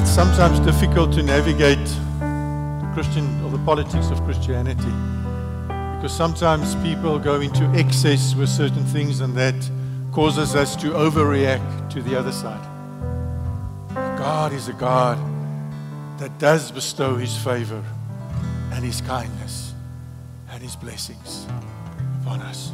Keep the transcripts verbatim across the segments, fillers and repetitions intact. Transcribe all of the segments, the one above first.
it's sometimes difficult to navigate the Christian or the politics of Christianity, because sometimes people go into excess with certain things, and that causes us to overreact to the other side. God is a God that does bestow His favor and His kindness and His blessings upon us.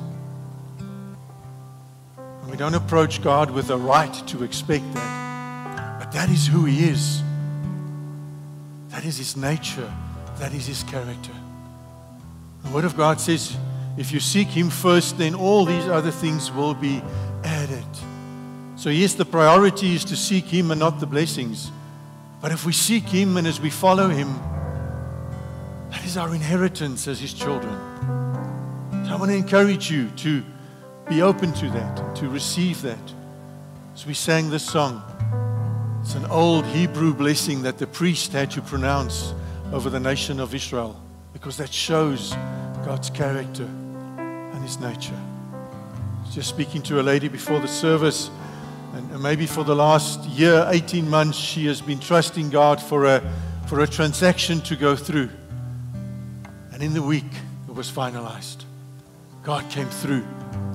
And we don't approach God with a right to expect that, but that is who He is. That is His nature. That is His character. The Word of God says, if you seek Him first, then all these other things will be added. So yes, the priority is to seek Him and not the blessings. But if we seek Him and as we follow Him, that is our inheritance as His children. So I want to encourage you to be open to that, and to receive that. As we sang this song, it's an old Hebrew blessing that the priest had to pronounce over the nation of Israel, because that shows God's character and His nature. Just speaking to a lady before the service, and maybe for the last year, eighteen months, she has been trusting God for a, for a transaction to go through. And in the week, it was finalized. God came through.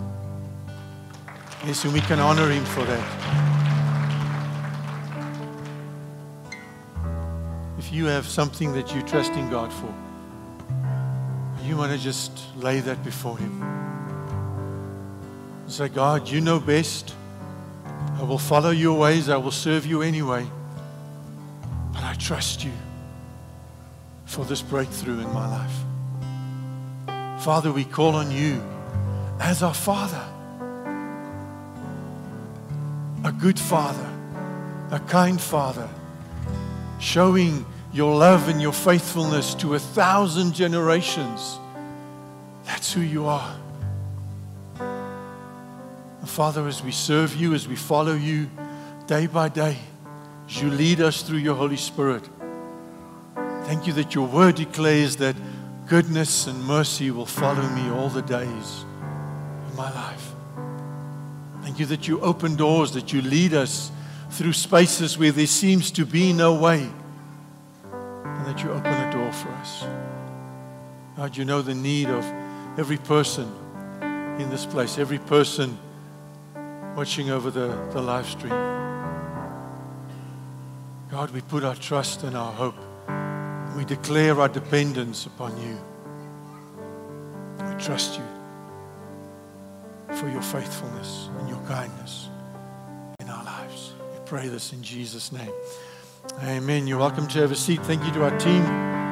Yes, and we can honor Him for that. If you have something that you're trusting God for, you want to just lay that before Him. Say, God, you know best. I will follow your ways. I will serve you anyway. But I trust you for this breakthrough in my life. Father, we call on you as our Father. A good Father. A kind Father. Showing your love and your faithfulness to a thousand generations. That's who you are. Father, as we serve you, as we follow you day by day, as you lead us through your Holy Spirit, thank you that your word declares that goodness and mercy will follow me all the days of my life. Thank you that you open doors, that you lead us through spaces where there seems to be no way, and that you open a door for us. God, you know the need of every person in this place, every person watching over the, the live stream. God, we put our trust and our hope. We declare our dependence upon you. We trust you for your faithfulness and your kindness in our lives. We pray this in Jesus' name. Amen. You're welcome to have a seat. Thank you to our team.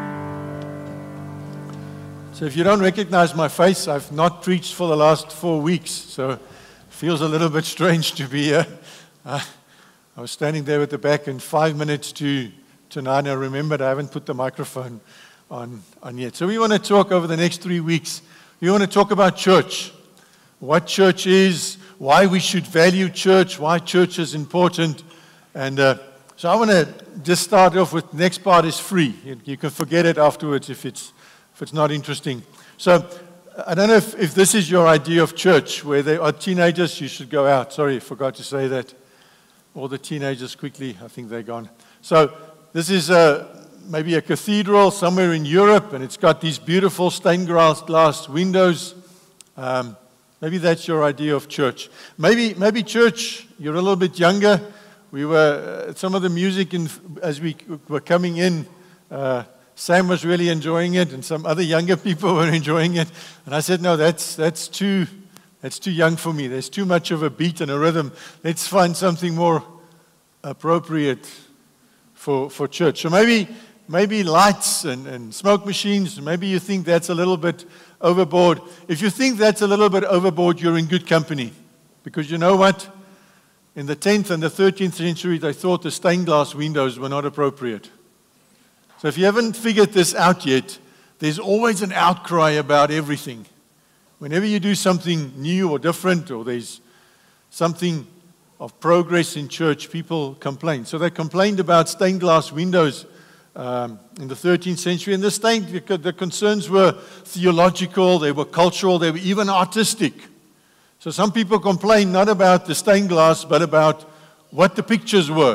So if you don't recognize my face, I've not preached for the last four weeks, so feels a little bit strange to be here. Uh, I was standing there at the back, and five minutes to, to nine, I remembered I haven't put the microphone on, on yet. So we want to talk over the next three weeks. We want to talk about church, what church is, why we should value church, why church is important. And uh, so I want to just start off with, the next part is free. You, you can forget it afterwards if it's, if it's not interesting. So I don't know if, if this is your idea of church, where there are teenagers, you should go out. Sorry, I forgot to say that. All the teenagers quickly, I think they're gone. So this is a, maybe a cathedral somewhere in Europe, and it's got these beautiful stained glass, glass windows. Um, maybe that's your idea of church. Maybe, maybe church, you're a little bit younger. We were, uh, some of the music, in, as we were coming in, uh, Sam was really enjoying it, and some other younger people were enjoying it. And I said, no, that's that's too that's too young for me. There's too much of a beat and a rhythm. Let's find something more appropriate for for church. So maybe maybe lights and, and smoke machines. Maybe you think that's a little bit overboard. If you think that's a little bit overboard, you're in good company. Because you know what? In the tenth and the thirteenth century, they thought the stained glass windows were not appropriate. So if you haven't figured this out yet, there's always an outcry about everything. Whenever you do something new or different, or there's something of progress in church, people complain. So they complained about stained glass windows um, in the thirteenth century. And the, stained, the concerns were theological, they were cultural, they were even artistic. So some people complained not about the stained glass, but about what the pictures were.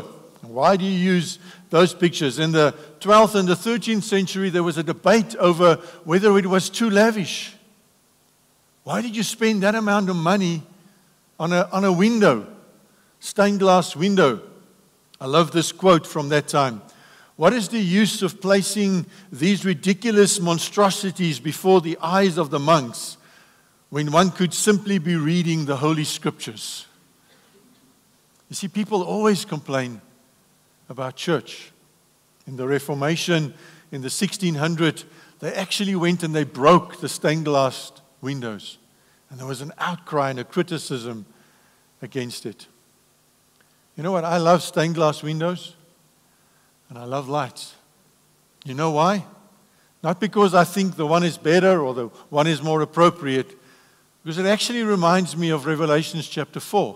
Why do you use those pictures? In the twelfth and the thirteenth century, there was a debate over whether it was too lavish. Why did you spend that amount of money on a, on a window, stained glass window? I love this quote from that time. What is the use of placing these ridiculous monstrosities before the eyes of the monks when one could simply be reading the Holy Scriptures? You see, people always complain about church. In the Reformation, in the sixteen hundreds, they actually went and they broke the stained glass windows. And there was an outcry and a criticism against it. You know what? I love stained glass windows and I love lights. You know why? Not because I think the one is better or the one is more appropriate, because it actually reminds me of Revelation chapter four.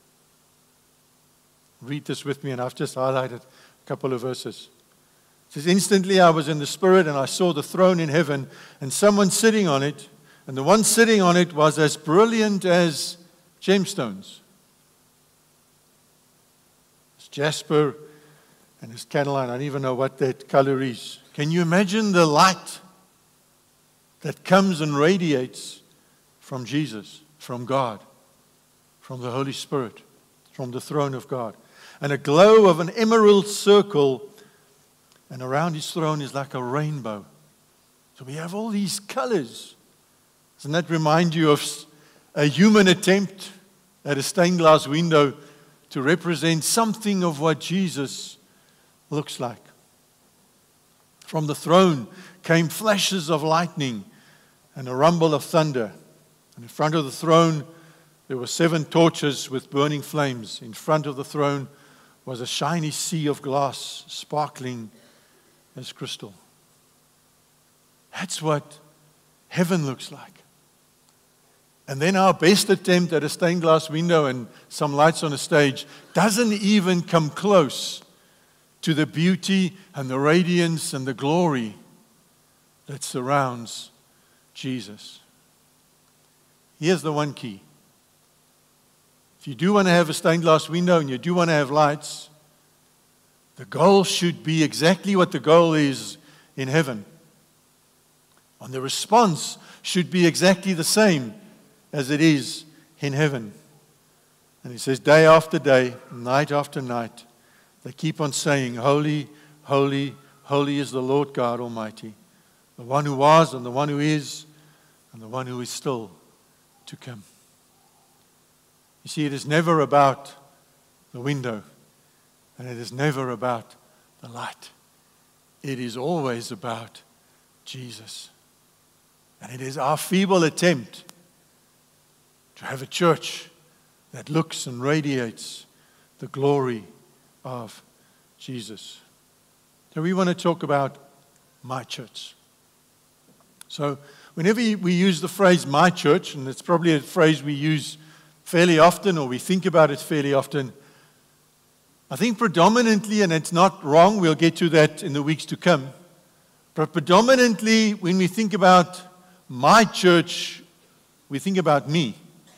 Read this with me, and I've just highlighted a couple of verses. It says, instantly I was in the Spirit, and I saw the throne in heaven, and someone sitting on it, and the one sitting on it was as brilliant as gemstones. It's jasper and it's Cataline. I don't even know what that color is. Can you imagine the light that comes and radiates from Jesus, from God, from the Holy Spirit, from the throne of God? And a glow of an emerald circle, and around his throne is like a rainbow. So we have all these colors. Doesn't that remind you of a human attempt at a stained glass window to represent something of what Jesus looks like? From the throne came flashes of lightning and a rumble of thunder. And in front of the throne there were seven torches with burning flames. In front of the throne was a shiny sea of glass, sparkling as crystal. That's what heaven looks like. And then our best attempt at a stained glass window and some lights on a stage doesn't even come close to the beauty and the radiance and the glory that surrounds Jesus. Here's the one key. If you do want to have a stained glass window and you do want to have lights, the goal should be exactly what the goal is in heaven. And the response should be exactly the same as it is in heaven. And he says, day after day, night after night, they keep on saying, holy, holy, holy is the Lord God Almighty, the one who was and the one who is and the one who is still to come. You see, it is never about the window, and it is never about the light. It is always about Jesus. And it is our feeble attempt to have a church that looks and radiates the glory of Jesus. So we want to talk about my church. So whenever we use the phrase my church, and it's probably a phrase we use fairly often, or we think about it fairly often, I think predominantly, and it's not wrong, we'll get to that in the weeks to come, but predominantly when we think about my church, we think about me.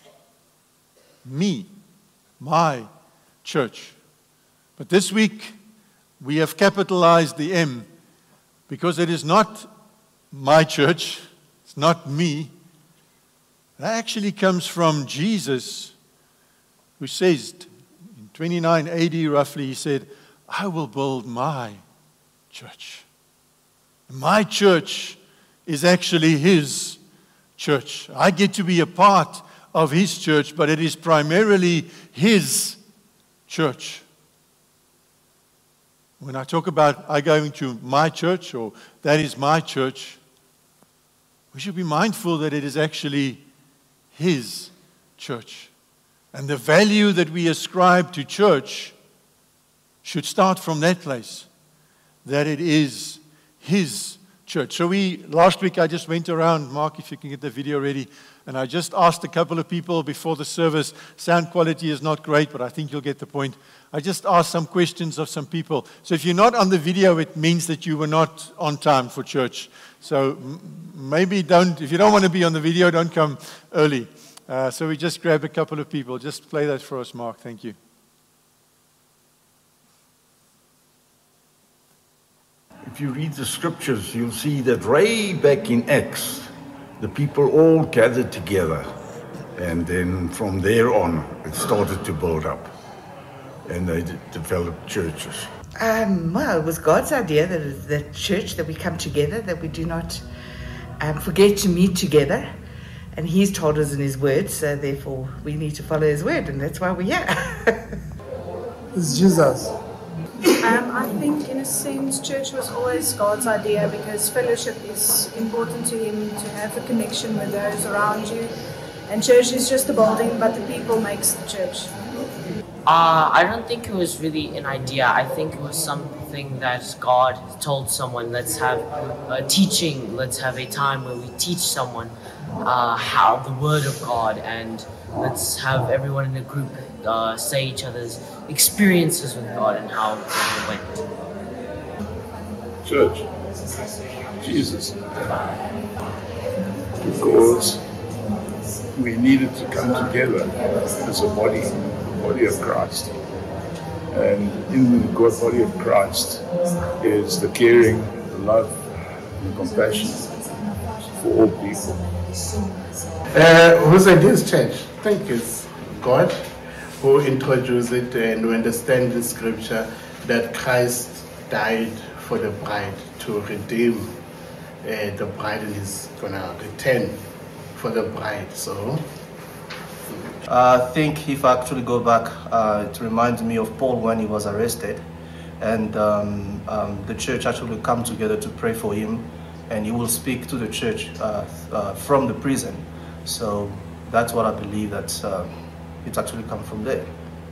Me. My church. But this week, we have capitalized the M because it is not my church, it's not me. That actually comes from Jesus, who says, in twenty-nine A D roughly, he said, I will build my church. My church is actually his church. I get to be a part of his church, but it is primarily his church. When I talk about I going to my church, or that is my church, we should be mindful that it is actually his church. And the value that we ascribe to church should start from that place, that it is his church. So we, last week I just went around, Mark, if you can get the video ready, and I just asked a couple of people before the service. Sound quality is not great, but I think you'll get the point. I just asked some questions of some people. So if you're not on the video, it means that you were not on time for church. So m- maybe don't, if you don't want to be on the video, don't come early. Uh, so we just grabbed a couple of people. Just play that for us, Mark. Thank you. if you read the scriptures, you'll see that way back in Acts, the people all gathered together. And then from there on, it started to build up. And they d- developed churches. Um, well, it was God's idea that the church, that we come together, that we do not um, forget to meet together. And He's told us in His word, so therefore we need to follow His word, and that's why we're here. It's Jesus. Um, I think, in a sense, church was always God's idea because fellowship is important to Him, to have a connection with those around you. And church is just the building, but the people makes the church. Uh, I don't think it was really an idea. I think it was something that God told someone, let's have a teaching, let's have a time where we teach someone uh, how the Word of God, and let's have everyone in the group uh, say each other's experiences with God and how it went. Church, Jesus, because we needed to come together as a body, the body of Christ. And in the God body of Christ is the caring, the love, and the compassion for all people. Uh, whose idea is church? I think it's God who introduced it, and we understand in scripture that Christ died for the bride to redeem uh, the bride, and He's gonna return for the bride. So I think if I actually go back, uh, it reminds me of Paul when he was arrested, and um, um, the church actually come together to pray for him, and he will speak to the church uh, uh, from the prison. So that's what I believe, that uh, it's actually come from there.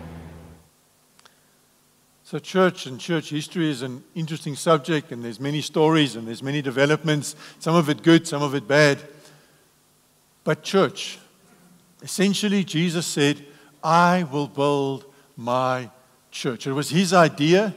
So church and church history is an interesting subject, and there's many stories and there's many developments, some of it good, some of it bad. But church, essentially Jesus said, I will build my church. It was His idea,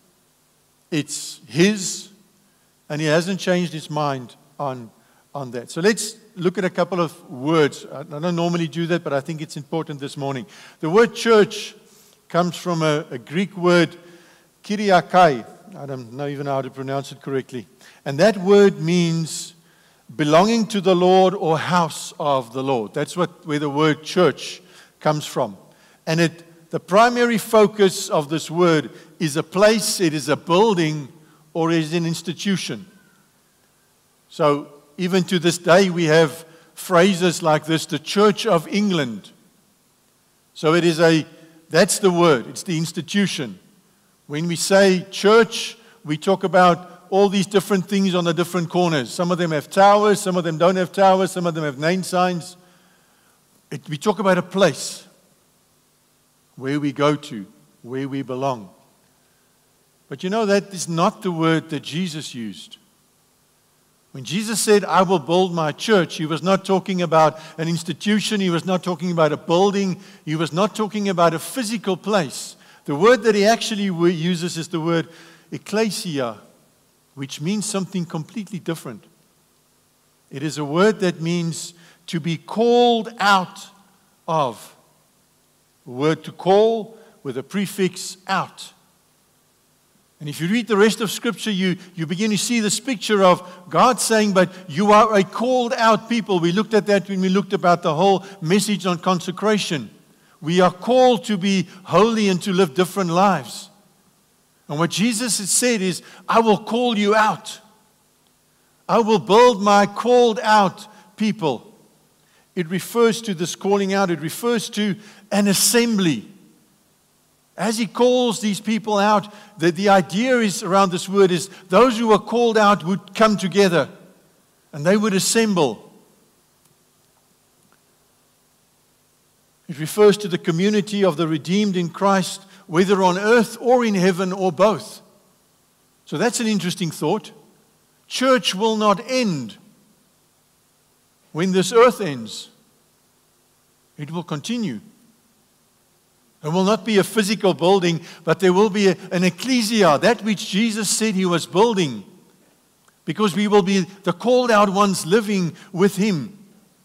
it's His, and He hasn't changed His mind on, on that. So let's look at a couple of words. I don't normally do that, but I think it's important this morning. The word church comes from a, a Greek word, kyriakai. I don't know even how to pronounce it correctly. And that word means belonging to the Lord or house of the Lord. That's what where the word church comes from. And it the primary focus of this word is a place, it is a building, or it is an institution. So even to this day we have phrases like this, the Church of England. So it is a, that's the word, it's the institution. When we say church, we talk about all these different things on the different corners. Some of them have towers, some of them don't have towers, some of them have name signs. It, we talk about a place where we go to, where we belong. But you know, that is not the word that Jesus used. When Jesus said, I will build my church, He was not talking about an institution, He was not talking about a building, He was not talking about a physical place. The word that He actually uses is the word ecclesia, which means something completely different. It is a word that means to be called out of. A word to call with a prefix out. And if you read the rest of Scripture, you, you begin to see this picture of God saying, but you are a called out people. We looked at that when we looked about the whole message on consecration. We are called to be holy and to live different lives. And what Jesus has said is, I will call you out. I will build my called out people. It refers to this calling out. It refers to an assembly. As He calls these people out, the, the idea is around this word is those who are called out would come together and they would assemble. It refers to the community of the redeemed in Christ, whether on earth or in heaven or both. So that's an interesting thought. Church will not end when this earth ends. It will continue. It will not be a physical building, but there will be a, an ecclesia, that which Jesus said He was building, because we will be the called out ones living with Him.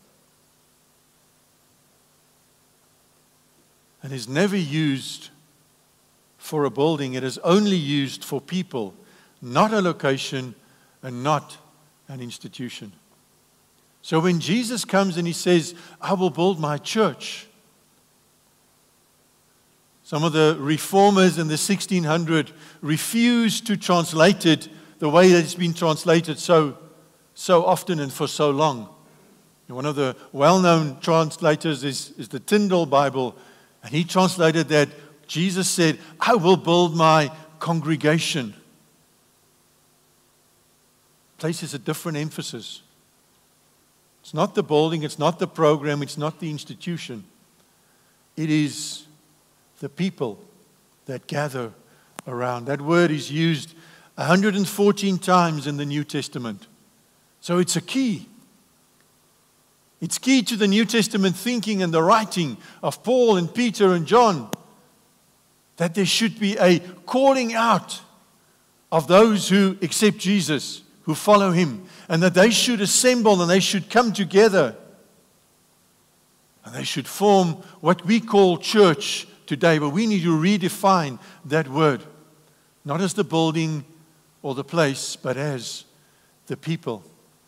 And is never used for a building. It is only used for people not a location, and not an institution. So when Jesus comes and he says, I will build my church, some of the reformers in the sixteen hundred refused to translate it the way that it's been translated so, so often and for so long. And one of the well-known translators is, is the Tyndale Bible, and he translated that Jesus said, I will build my congregation. Places a different emphasis. It's not the building, it's not the program, it's not the institution. It is the people that gather around. That word is used one hundred fourteen times in the New Testament. So it's a key. It's key to the New Testament thinking and the writing of Paul and Peter and John, that there should be a calling out of those who accept Jesus, who follow him, and that they should assemble and they should come together and they should form what we call church today. But we need to redefine that word, not as the building or the place, but as the people.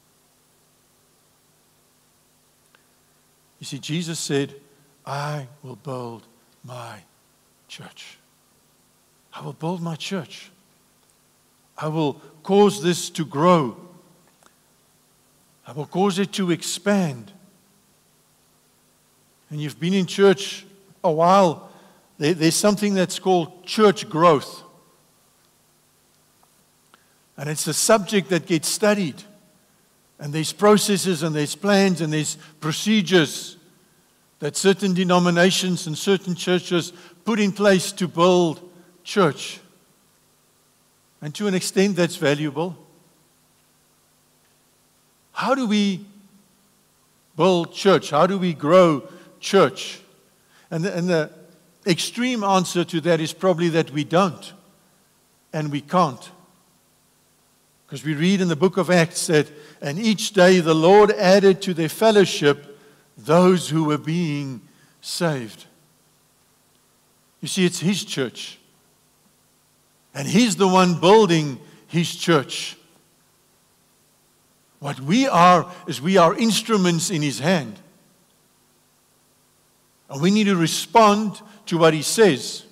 You see, Jesus said, I will build my church. I will build my church. I will cause this to grow. I will cause it to expand. And you've been in church a while. There, there's something that's called church growth. And it's a subject that gets studied. And there's processes and there's plans and there's procedures that certain denominations and certain churches put in place to build church. And to an extent, that's valuable. How do we build church? How do we grow church? And the, and the extreme answer to that is probably that we don't. And we can't. Because we read in the book of Acts that, and each day the Lord added to their fellowship those who were being saved. You see, it's His church. And He's the one building His church. What we are is we are instruments in His hand. And we need to respond to what He says.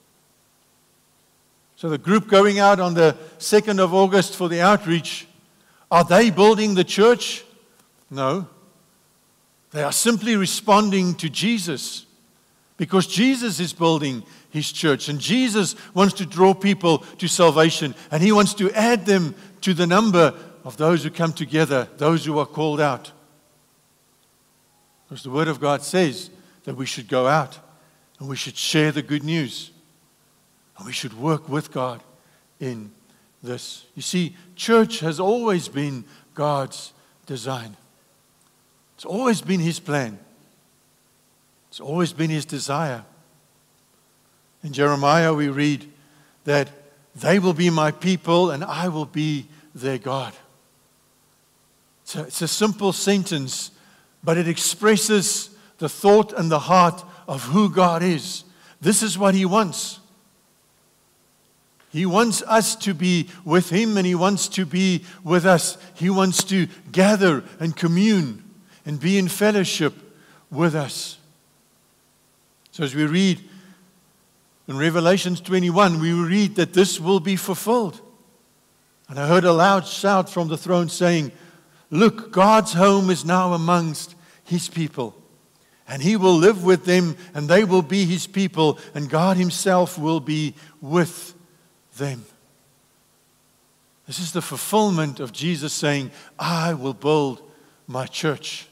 So the group going out on the second of August for the outreach, are they building the church? No. They are simply responding to Jesus, because Jesus is building His church, and Jesus wants to draw people to salvation, and He wants to add them to the number of those who come together, those who are called out. Because the Word of God says that we should go out and we should share the good news. And we should work with God in this. You see, church has always been God's design. It's always been His plan. It's always been His desire. In Jeremiah we read that they will be my people and I will be their God. So it's a simple sentence, but it expresses the thought and the heart of who God is. This is what He wants. He wants us to be with Him, and He wants to be with us. He wants to gather and commune and be in fellowship with us. So as we read in Revelation twenty-one, we read that this will be fulfilled. And I heard a loud shout from the throne saying, look, God's home is now amongst His people. And He will live with them, and they will be His people, and God Himself will be with them. This is the fulfillment of Jesus saying, I will build my church.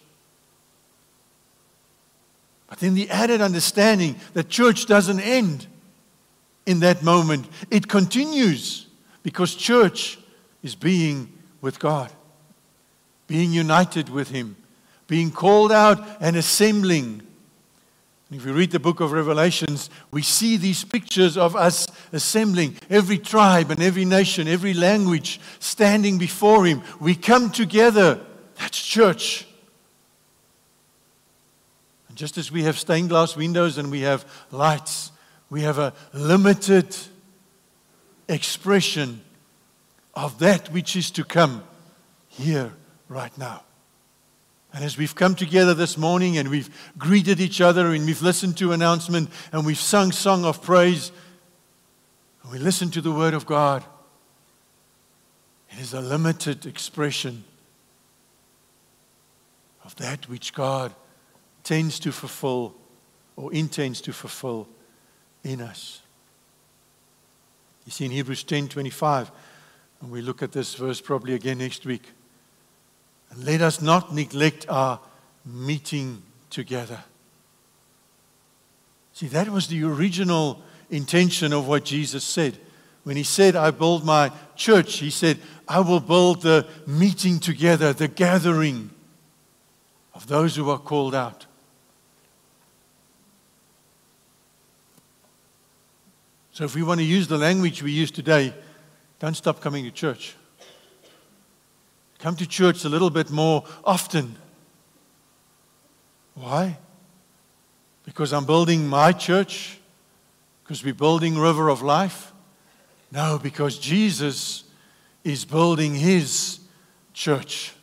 But then the added understanding that church doesn't end in that moment. It continues, because church is being with God, being united with Him, being called out and assembling. If we read the book of Revelations, we see these pictures of us assembling, every tribe and every nation, every language standing before Him. We come together. That's church. And just as we have stained glass windows and we have lights, we have a limited expression of that which is to come here right now. And as we've come together this morning and we've greeted each other and we've listened to announcement and we've sung song of praise and we listen to the word of God, it is a limited expression of that which God tends to fulfill or intends to fulfill in us. You see in Hebrews ten twenty-five, and we look at this verse probably again next week. And let us not neglect our meeting together. See, that was the original intention of what Jesus said. When he said, I build my church, he said, I will build the meeting together, the gathering of those who are called out. So if we want to use the language we use today, don't stop coming to church. Come to church a little bit more often. Why? Because I'm building my church? Because we're building River of Life? No, because Jesus is building His church.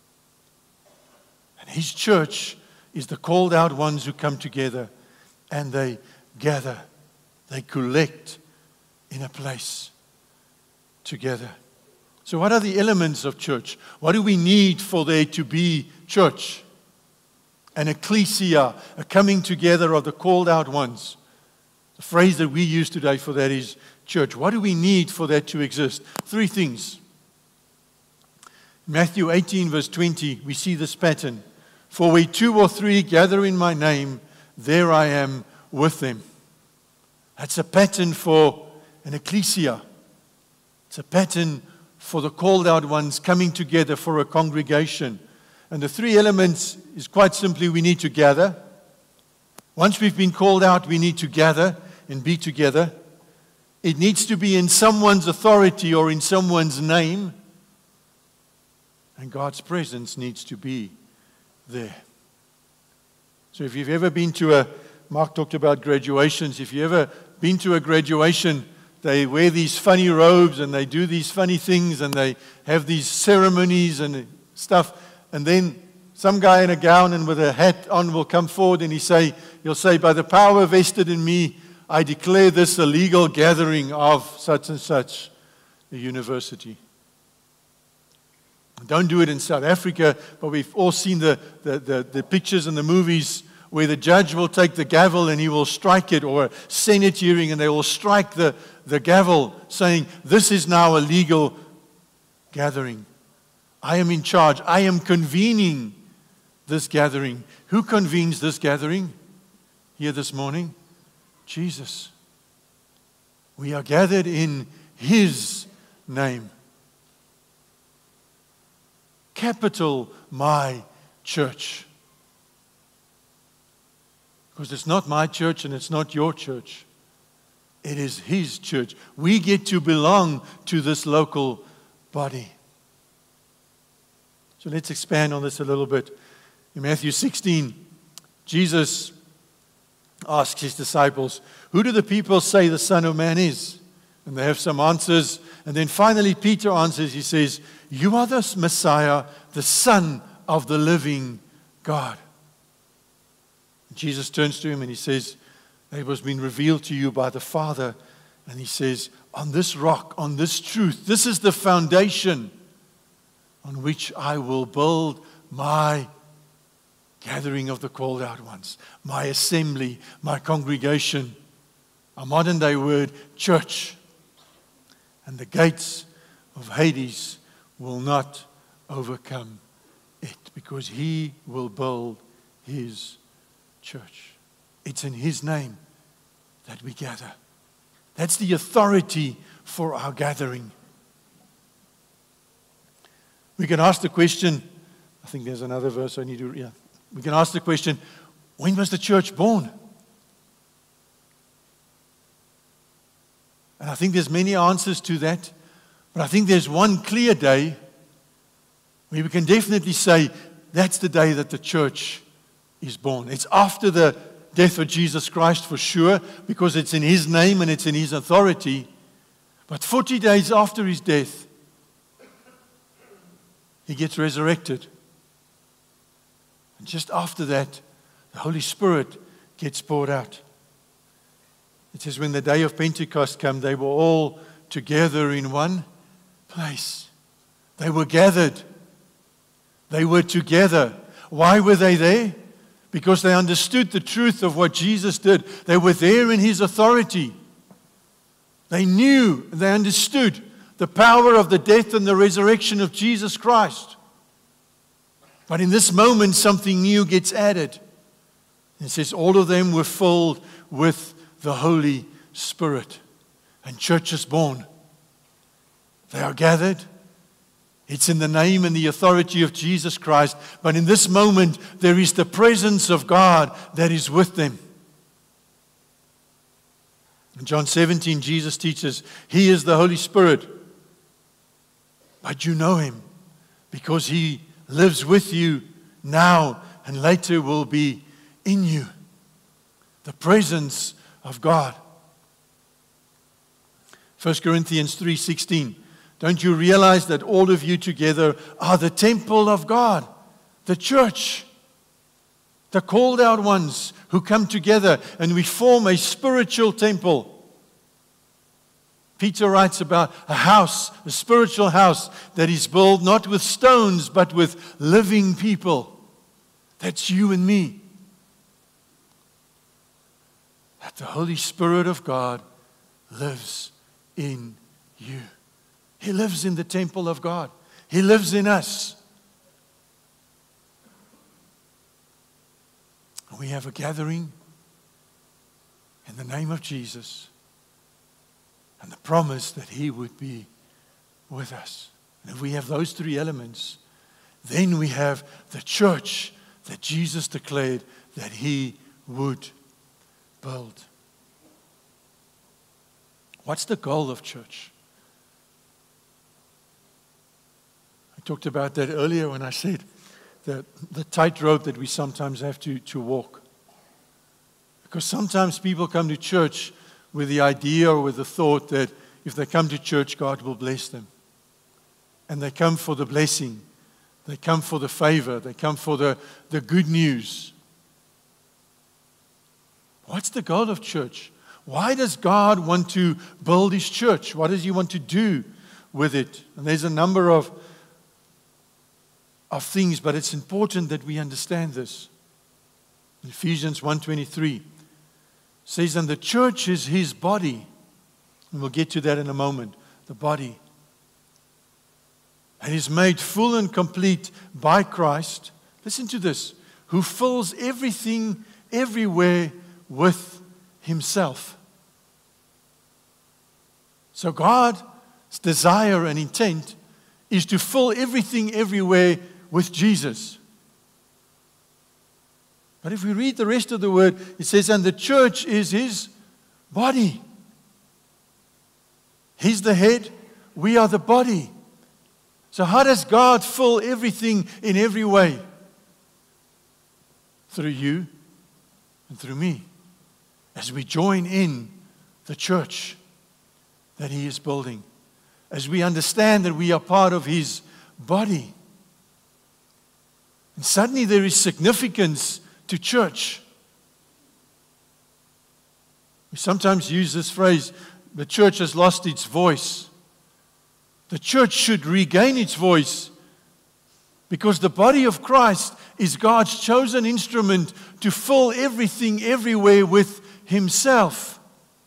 And His church is the called out ones who come together and they gather. They collect in a place together. So what are the elements of church? What do we need for there to be church? An ecclesia, a coming together of the called out ones. The phrase that we use today for that is church. What do we need for that to exist? Three things. Matthew eighteen verse twenty, we see this pattern. For where two or three gather in my name, there I am with them. That's a pattern for an ecclesia. It's a pattern for the called out ones coming together for a congregation. And the three elements is quite simply we need to gather. Once we've been called out, we need to gather and be together. It needs to be in someone's authority or in someone's name. And God's presence needs to be there. So if you've ever been to a, Mark talked about graduations, if you've ever been to a graduation, they wear these funny robes and they do these funny things and they have these ceremonies and stuff. And then some guy in a gown and with a hat on will come forward and he say, he'll say, by the power vested in me, I declare this a legal gathering of such and such a university. Don't do it in South Africa, but we've all seen the, the, the, the pictures and the movies where the judge will take the gavel and he will strike it, or a Senate hearing and they will strike the, the gavel saying, this is now a legal gathering. I am in charge. I am convening this gathering. Who convenes this gathering here this morning? Jesus. We are gathered in His name. Capital my church. Because it's not my church and it's not your church. It is His church. We get to belong to this local body. So let's expand on this a little bit. In Matthew sixteen, Jesus asks His disciples, who do the people say the Son of Man is? And they have some answers. And then finally Peter answers, he says, you are the Messiah, the Son of the living God. Jesus turns to him and he says, it was been revealed to you by the Father. And he says, on this rock, on this truth, this is the foundation on which I will build my gathering of the called out ones, my assembly, my congregation, a modern day word, church. And the gates of Hades will not overcome it, because He will build His church. It's in His name that we gather. That's the authority for our gathering. We can ask the question, I think there's another verse I need to, yeah. We can ask the question, when was the church born? And I think there's many answers to that, but I think there's one clear day where we can definitely say that's the day that the church is born. It's after the death of Jesus Christ for sure, because it's in His name and it's in His authority. But forty days after His death, he gets resurrected. And just after that, the Holy Spirit gets poured out. It says when the day of Pentecost came, they were all together in one place. They were gathered. They were together. Why were they there? Because they understood the truth of what Jesus did. They were there in his authority. They knew, they understood the power of the death and the resurrection of Jesus Christ. But in this moment, something new gets added. It says all of them were filled with the Holy Spirit. And church is born. They are gathered. It's in the name and the authority of Jesus Christ. But in this moment, there is the presence of God that is with them. In John seventeen, Jesus teaches, He is the Holy Spirit. But you know Him because He lives with you now and later will be in you. The presence of God. First Corinthians three sixteen. Don't you realize that all of you together are the temple of God, the church, the called out ones who come together and we form a spiritual temple. Peter writes about a house, a spiritual house that is built not with stones but with living people. That's you and me. That the Holy Spirit of God lives in you. He lives in the temple of God. He lives in us. We have a gathering in the name of Jesus and the promise that He would be with us. And if we have those three elements, then we have the church that Jesus declared that He would build. What's the goal of church? I talked about that earlier when I said the, the tightrope that we sometimes have to, to walk. Because sometimes people come to church with the idea or with the thought that if they come to church, God will bless them. And they come for the blessing. They come for the favor. They come for the, the good news. What's the goal of church? Why does God want to build His church? What does He want to do with it? And there's a number of, of things, but it's important that we understand this. Ephesians one twenty-three says, and the church is His body. And we'll get to that in a moment. The body. And is made full and complete by Christ. Listen to this. Who fills everything, everywhere with Himself. So God's desire and intent is to fill everything everywhere with Jesus. But if we read the rest of the word, it says, and the church is His body. He's the head, we are the body. So how does God fill everything in every way? Through you and through me. As we join in the church that He is building. As we understand that we are part of His body. And suddenly there is significance to church. We sometimes use this phrase, the church has lost its voice. The church should regain its voice because the body of Christ is God's chosen instrument to fill everything everywhere with Himself.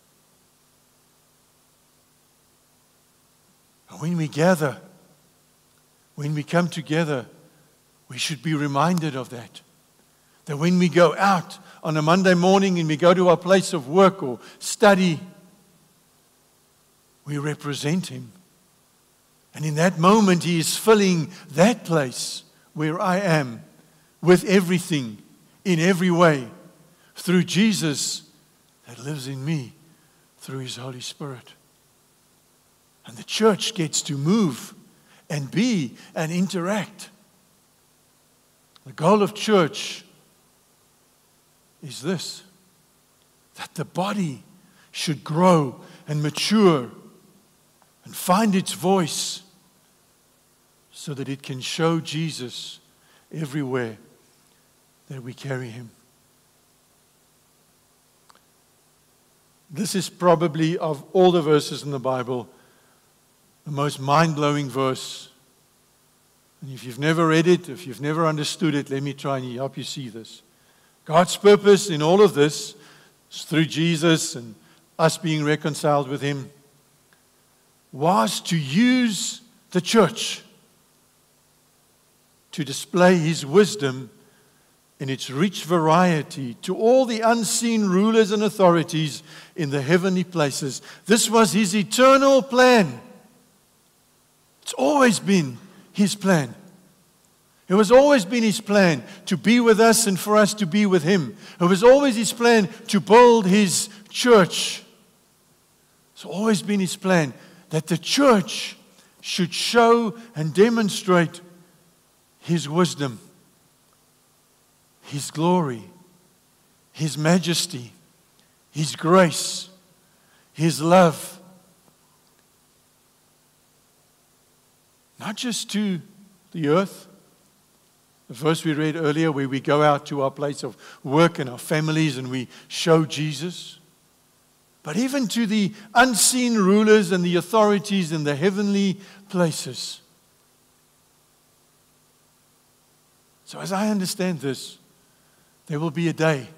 And when we gather, when we come together, we should be reminded of that. That when we go out on a Monday morning and we go to our place of work or study, we represent Him. And in that moment, He is filling that place where I am with everything, in every way, through Jesus that lives in me, through His Holy Spirit. And the church gets to move and be and interact. The goal of church is this, that the body should grow and mature and find its voice so that it can show Jesus everywhere that we carry him. This is probably, of all the verses in the Bible, the most mind-blowing verse. And if you've never read it, if you've never understood it, let me try and help you see this. God's purpose in all of this is through Jesus and us being reconciled with him, was to use the church to display his wisdom in its rich variety to all the unseen rulers and authorities in the heavenly places. This was his eternal plan. It's always been his plan. It has always been his plan to be with us and for us to be with him. It was always his plan to build his church. It's always been his plan that the church should show and demonstrate his wisdom, his glory, his majesty, his grace, his love. Not just to the earth. The verse we read earlier where we go out to our place of work and our families and we show Jesus. But even to the unseen rulers and the authorities in the heavenly places. So as I understand this, there will be a day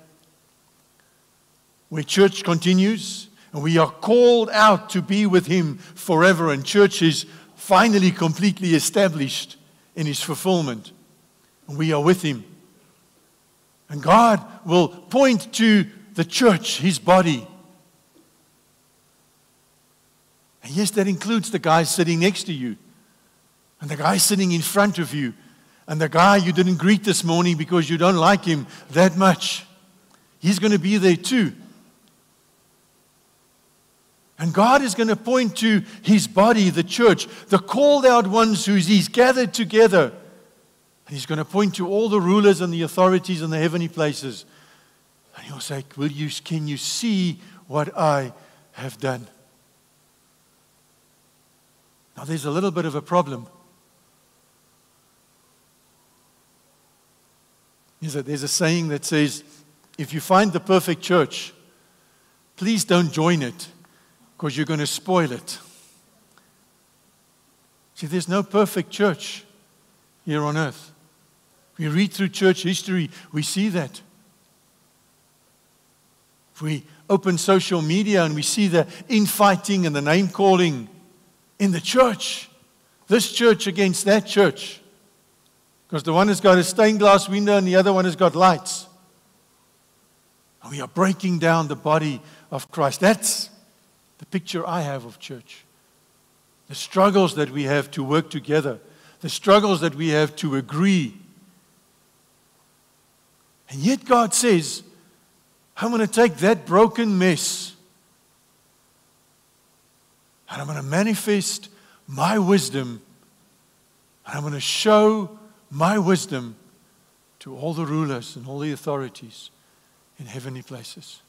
where church continues and we are called out to be with him forever, and church is finally completely established in his fulfillment. And we are with him. And God will point to the church, his body. And yes, that includes the guy sitting next to you, and the guy sitting in front of you, and the guy you didn't greet this morning because you don't like him that much. He's going to be there too. And God is going to point to his body, the church, the called out ones who he's gathered together. And he's going to point to all the rulers and the authorities in the heavenly places. And he'll say, Will you, can you see what I have done? Now there's a little bit of a problem. There's a saying that says, if you find the perfect church, please don't join it because you're going to spoil it. See, there's no perfect church here on earth. If we read through church history, we see that. If we open social media and we see the infighting and the name calling in the church, this church against that church, because the one has got a stained glass window and the other one has got lights. And we are breaking down the body of Christ. That's the picture I have of church. The struggles that we have to work together. The struggles that we have to agree. And yet God says, I'm going to take that broken mess and I'm going to manifest my wisdom, and I'm going to show my wisdom to all the rulers and all the authorities in heavenly places.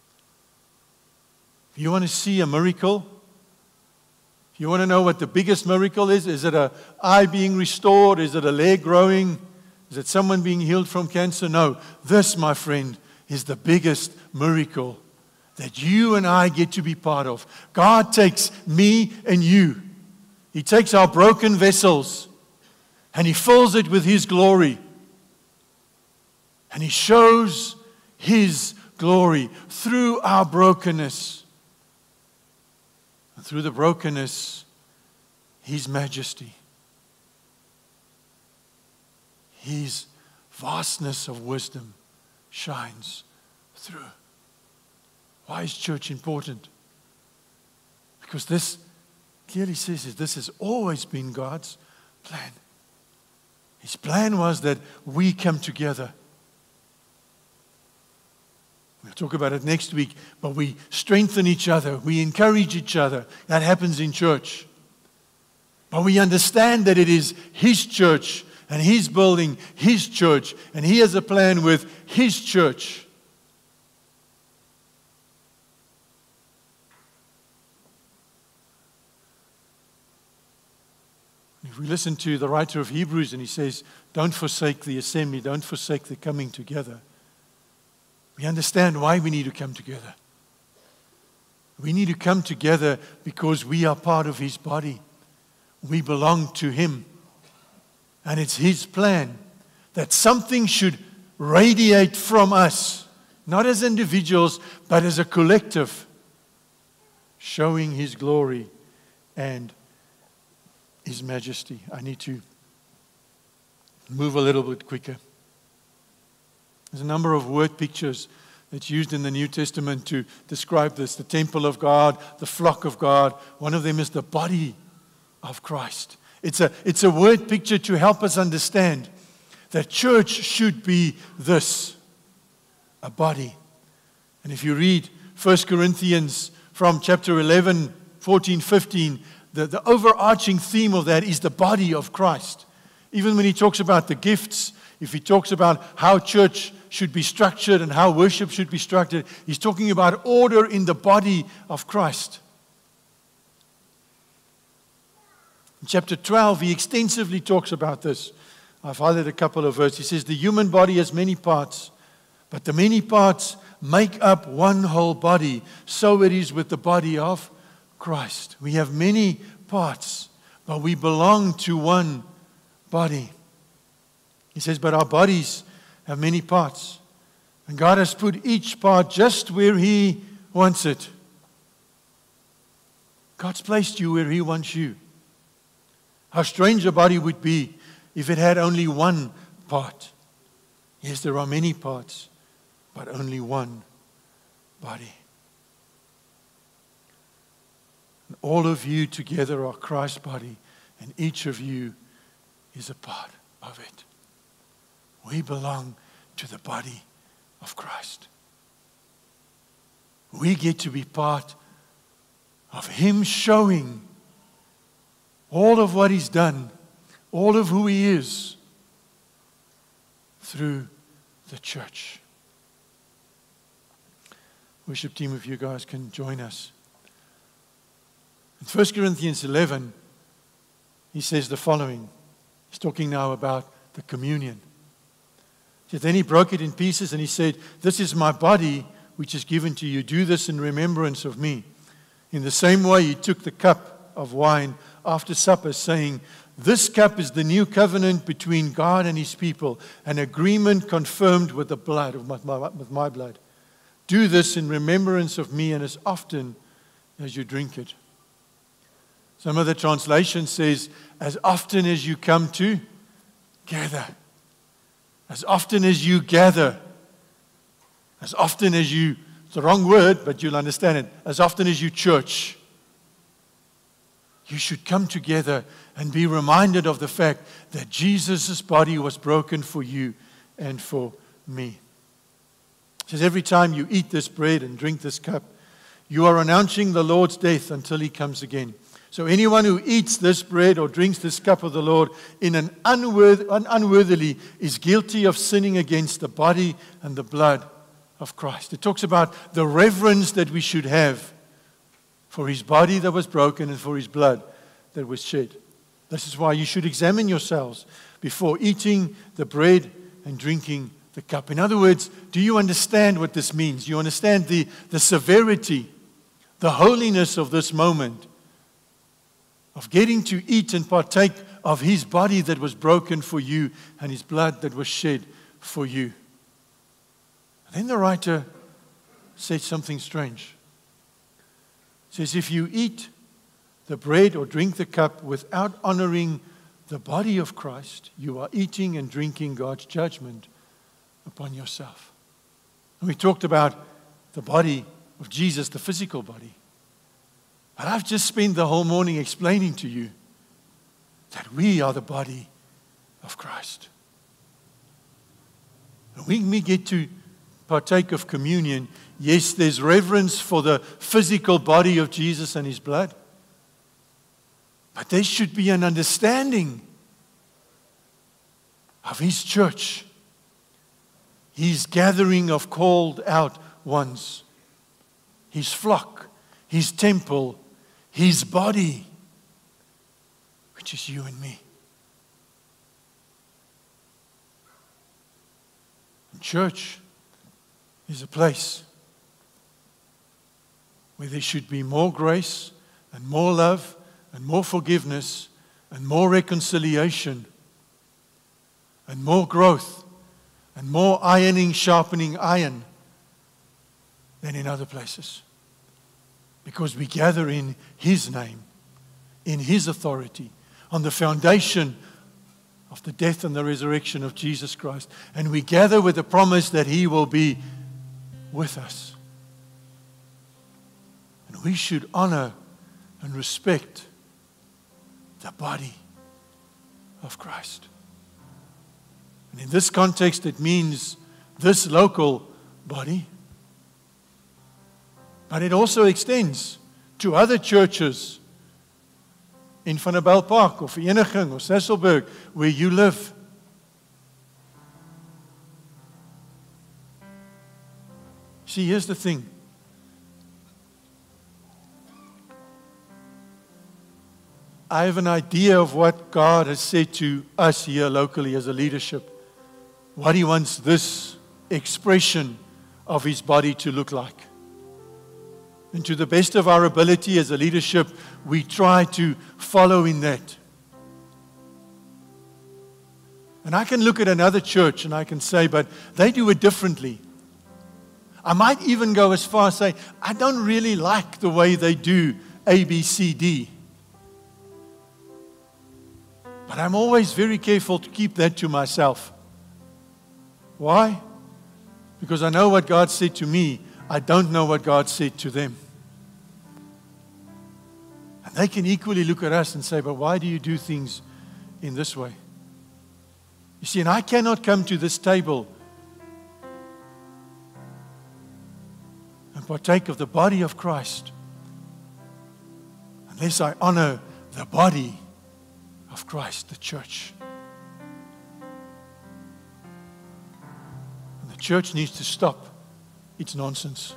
If you want to see a miracle, if you want to know what the biggest miracle is, is it an eye being restored? Is it a leg growing? Is it someone being healed from cancer? No. This, my friend, is the biggest miracle that you and I get to be part of. God takes me and you. He takes our broken vessels and he fills it with his glory. And he shows his glory through our brokenness. And through the brokenness, his majesty. His vastness of wisdom shines through. Why is church important? Because this clearly says that this has always been God's plan. His plan was that we come together. We'll talk about it next week, but we strengthen each other. We encourage each other. That happens in church. But we understand that it is his church and he's building his church, and he has a plan with his church. If we listen to the writer of Hebrews and he says, don't forsake the assembly, don't forsake the coming together, we understand why we need to come together. We need to come together because we are part of His body. We belong to Him. And it's His plan that something should radiate from us, not as individuals, but as a collective, showing His glory and His majesty. I need to move a little bit quicker. There's a number of word pictures that's used in the New Testament to describe this. The temple of God, the flock of God. One of them is the body of Christ. It's a, it's a word picture to help us understand that church should be this, a body. And if you read First Corinthians from chapter eleven, fourteen, fifteen, the, the overarching theme of that is the body of Christ. Even when he talks about the gifts, if he talks about how church should be structured and how worship should be structured, he's talking about order in the body of Christ. In chapter twelve, he extensively talks about this. I've highlighted a couple of verses. He says, the human body has many parts, but the many parts make up one whole body. So it is with the body of Christ. We have many parts, but we belong to one body. He says, but our bodies have many parts. And God has put each part just where He wants it. God's placed you where He wants you. How strange a body would be if it had only one part. Yes, there are many parts, but only one body. And all of you together are Christ's body, and each of you is a part of it. We belong to the body of Christ. We get to be part of Him showing all of what He's done, all of who He is, through the church. Worship team, if you guys can join us. In First Corinthians eleven, he says the following. He's talking now about the communion. So then he broke it in pieces and he said, this is my body which is given to you. Do this in remembrance of me. In the same way, he took the cup of wine after supper, saying, this cup is the new covenant between God and His people, an agreement confirmed with the blood, of my, with my blood. Do this in remembrance of me, and as often as you drink it. Some of the translation says, as often as you come to gather. As often as you gather. As often as you, it's the wrong word, but you'll understand it. As often as you church. You should come together and be reminded of the fact that Jesus' body was broken for you and for me. It says, every time you eat this bread and drink this cup, you are announcing the Lord's death until He comes again. So anyone who eats this bread or drinks this cup of the Lord in an unworth- unworthily is guilty of sinning against the body and the blood of Christ. It talks about the reverence that we should have for His body that was broken and for His blood that was shed. This is why you should examine yourselves before eating the bread and drinking the cup. In other words, do you understand what this means? You understand the, the severity, the holiness of this moment of getting to eat and partake of His body that was broken for you and His blood that was shed for you. And then the writer said something strange. He says, if you eat the bread or drink the cup without honoring the body of Christ, you are eating and drinking God's judgment upon yourself. And we talked about the body of Jesus, the physical body. But I've just spent the whole morning explaining to you that we are the body of Christ. And when we get to partake of communion, yes, there's reverence for the physical body of Jesus and His blood. But there should be an understanding of His church, His gathering of called out ones, His flock, His temple, His body, which is you and me. Church is a place where there should be more grace and more love and more forgiveness and more reconciliation and more growth and more ironing, sharpening iron than in other places. Because we gather in His name, in His authority, on the foundation of the death and the resurrection of Jesus Christ. And we gather with the promise that He will be with us. And we should honor and respect the body of Christ. And in this context, it means this local body. But it also extends to other churches in Van der Bijl Park or Vereniging or Sasolburg where you live. See, here's the thing. I have an idea of what God has said to us here locally as a leadership. What He wants this expression of His body to look like. And to the best of our ability as a leadership, we try to follow in that. And I can look at another church and I can say, but they do it differently. I might even go as far as say, I don't really like the way they do A, B, C, D. But I'm always very careful to keep that to myself. Why? Because I know what God said to me. I don't know what God said to them. And they can equally look at us and say, but why do you do things in this way? You see, and I cannot come to this table and partake of the body of Christ unless I honor the body of Christ, the church. And the church needs to stop its nonsense.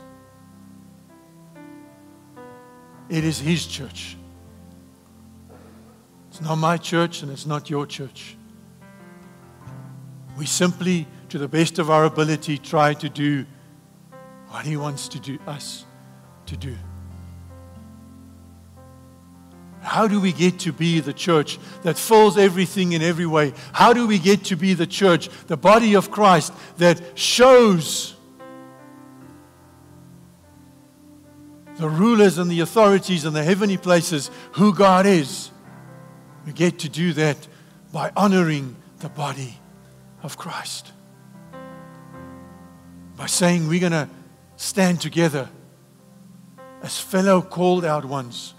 It is His church. It's not my church and it's not your church. We simply, to the best of our ability, try to do what He wants to do us to do. How do we get to be the church that fills everything in every way? How do we get to be the church, the body of Christ, that shows the rulers and the authorities and the heavenly places who God is? We get to do that by honoring the body of Christ. By saying we're going to stand together as fellow called out ones.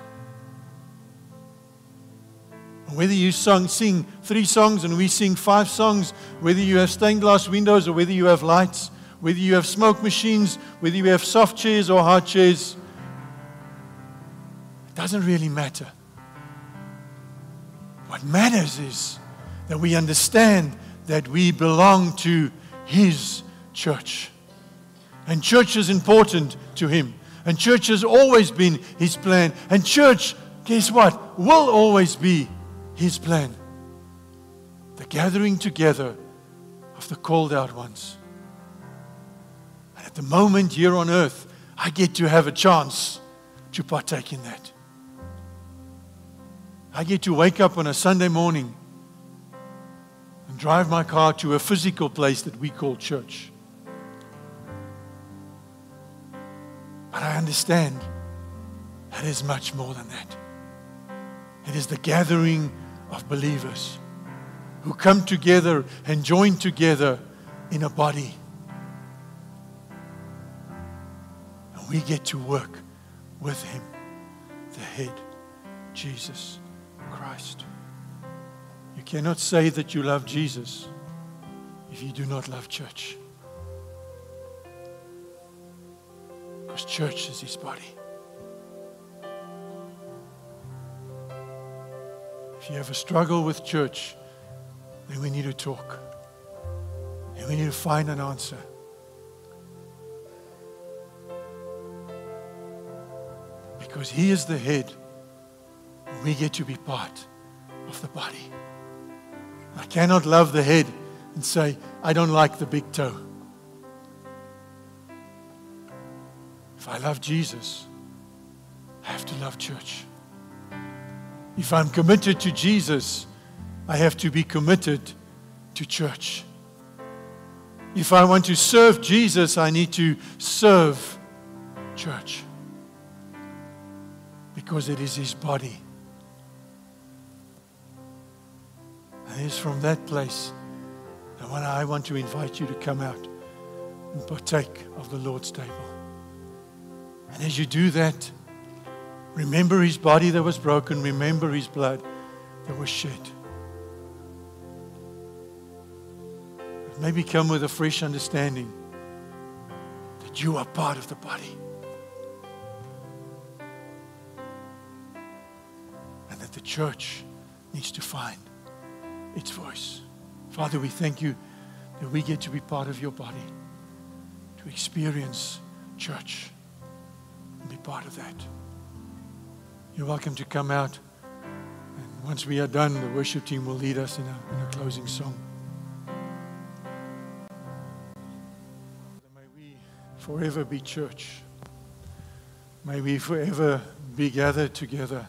Whether you sing, sing three songs and we sing five songs, whether you have stained glass windows or whether you have lights, whether you have smoke machines, whether you have soft chairs or hard chairs, it doesn't really matter. What matters is that we understand that we belong to His church. And church is important to Him. And church has always been His plan. And church, guess what, will always be His plan. The gathering together of the called out ones. And at the moment here on earth, I get to have a chance to partake in that. I get to wake up on a Sunday morning and drive my car to a physical place that we call church. But I understand it is much more than that. It is the gathering of believers who come together and join together in a body. And we get to work with Him, the head, Jesus Christ. You cannot say that you love Jesus if you do not love church. Because church is His body. If you have a struggle with church, then we need to talk. And we need to find an answer. Because He is the head, and we get to be part of the body. I cannot love the head and say, I don't like the big toe. If I love Jesus, I have to love church. If I'm committed to Jesus, I have to be committed to church. If I want to serve Jesus, I need to serve church. Because it is His body. And it's from that place that when I want to invite you to come out and partake of the Lord's table. And as you do that, remember His body that was broken. Remember His blood that was shed. But maybe come with a fresh understanding that you are part of the body. And that the church needs to find its voice. Father, we thank you that we get to be part of your body, to experience church and be part of that. You're welcome to come out, and once we are done, the worship team will lead us in a, in a closing song. May we forever be church. May we forever be gathered together.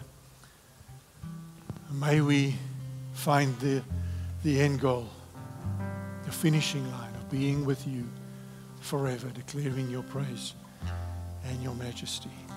May we find the, the end goal, the finishing line of being with you forever, declaring your praise and your majesty.